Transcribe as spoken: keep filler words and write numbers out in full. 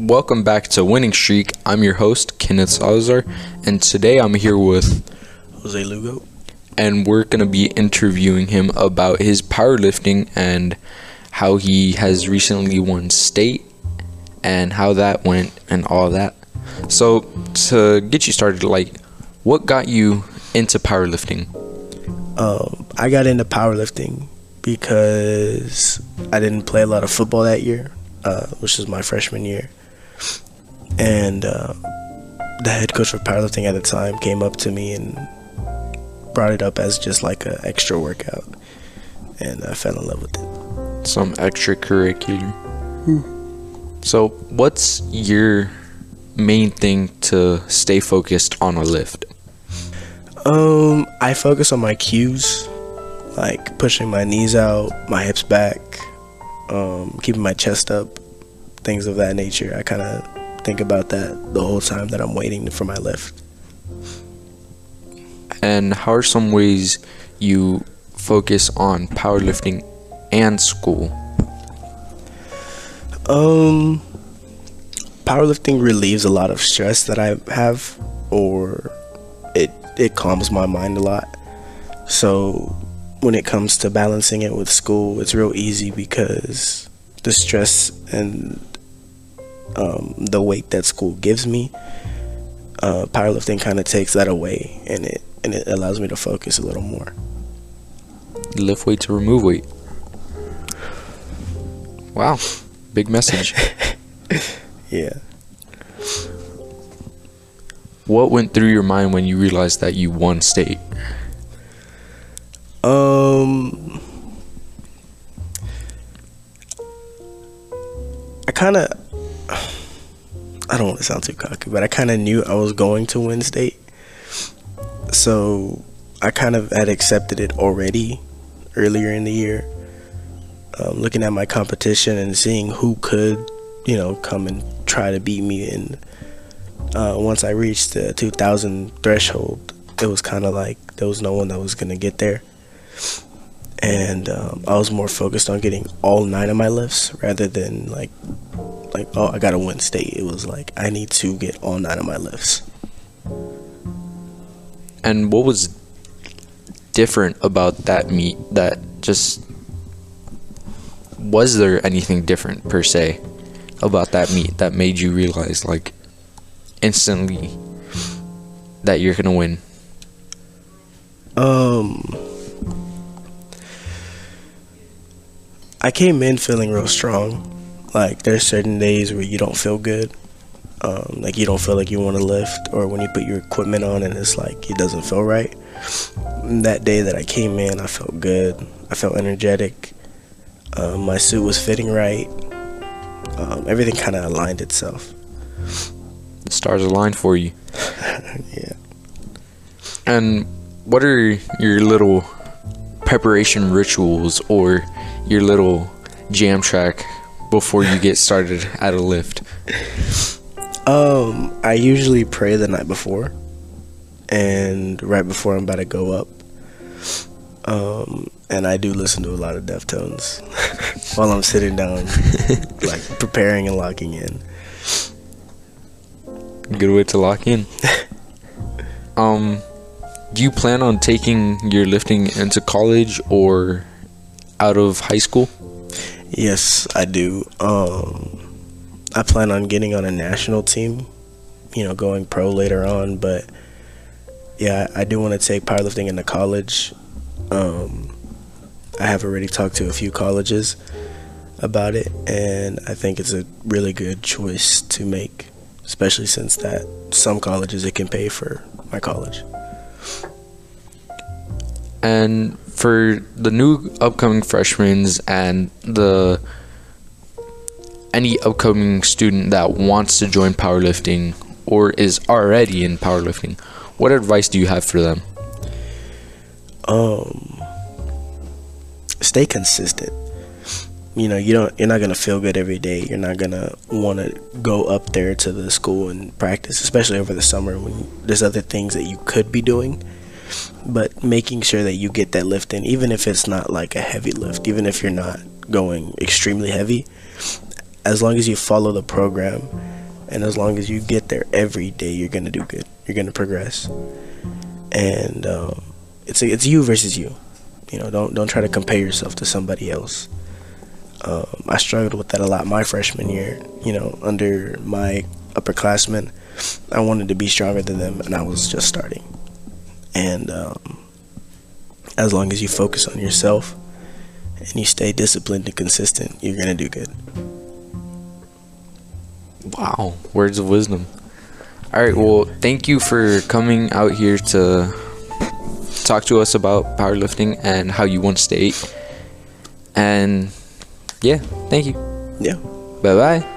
welcome back to Winning Streak. I'm your host, Kenneth Salazar, and today I'm here with Jose Lugo, and we're going to be interviewing him about his powerlifting and how he has recently won state and how that went and all that. So, to get you started, like, what got you into powerlifting? Um, I got into powerlifting because I didn't play a lot of football that year, uh, which was my freshman year. And uh, the head coach for powerlifting at the time came up to me and brought it up as just like an extra workout. And I fell in love with it. Some extracurricular. So, what's your main thing to stay focused on a lift? Um, I focus on my cues, like pushing my knees out, my hips back, um, keeping my chest up, things of that nature. I kind of think about that the whole time that I'm waiting for my lift. And how are some ways you focus on powerlifting and school? Um, powerlifting relieves a lot of stress that I have, or it it calms my mind a lot. So when it comes to balancing it with school, it's real easy because the stress and um, the weight that school gives me, uh, powerlifting kind of takes that away, and it and it allows me to focus a little more. Lift weight to remove weight. Wow, big message. Yeah. What went through your mind when you realized that you won state? Um, I kind of, I don't want to sound too cocky, but I kind of knew I was going to win state. So I kind of had accepted it already earlier in the year. Um, looking at my competition and seeing who could, you know, come and try to beat me. And uh, once I reached the two thousand threshold, it was kind of like there was no one that was going to get there. And um, I was more focused on getting all nine of my lifts rather than like, like oh, I got to win state. It was like, I need to get all nine of my lifts. And what was different about that meet that just, was there anything different per se about that meet that made you realize like instantly that you're gonna win? Um, I came in feeling real strong. Like there's certain days where you don't feel good. Um, like you don't feel like you want to lift, or when you put your equipment on and it's like it doesn't feel right. That day that I came in, I felt good. I felt energetic. Um, my suit was fitting right. Um, everything kind of aligned itself. The stars aligned for you. Yeah. And what are your little preparation rituals or your little jam track before you get started at a lift? Um, I usually pray the night before, and right before I'm about to go up. Um, and I do listen to a lot of Deftones while I'm sitting down, like preparing and locking in. Good way to lock in. um, do you plan on taking your lifting into college or out of high school? Yes, I do. Um, I plan on getting on a national team, you know, going pro later on. But yeah, I do want to take powerlifting into college. Um, I have already talked to a few colleges about it, and I think it's a really good choice to make, especially since that some colleges it can pay for my college. And for the new upcoming freshmen and the any upcoming student that wants to join powerlifting or is already in powerlifting, what advice do you have for them? Um, stay consistent. You know, you don't. You're not gonna feel good every day. You're not gonna want to go up there to the school and practice, especially over the summer when there's other things that you could be doing. But making sure that you get that lift in, even if it's not like a heavy lift, even if you're not going extremely heavy, as long as you follow the program And as long as you get there every day, you're gonna do good. You're gonna progress. And um, it's it's you versus you. You know, don't don't try to compare yourself to somebody else. Um, I struggled with that a lot my freshman year. You know, under my upperclassmen, I wanted to be stronger than them, and I was just starting. And um, as long as you focus on yourself and you stay disciplined and consistent, you're gonna do good. Wow, words of wisdom. All right, well, thank you for coming out here to talk to us about powerlifting and how you won state. And yeah, thank you. Yeah. Bye bye.